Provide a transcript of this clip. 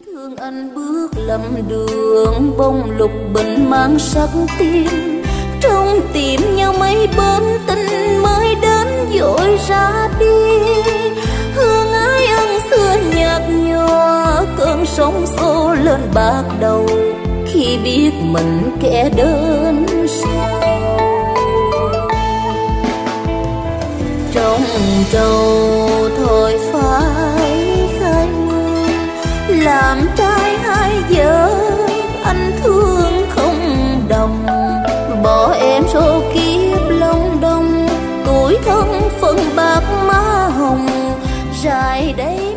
thương anh bước lầm đường, bông lục bình mang sắc tím. Trong tìm nhau mấy bên tình mới đến vội ra đi. Hương ái ân xưa nhạt nhòa, cơn sóng xô lên bạc đầu. Khi biết mình kẻ đơn sao, trong trầu thôi phải khai nguyên. Làm trai hai vợ anh thương không đồng, bỏ em số kiếp long đong. Tuổi thân phân bạc má hồng dài đây.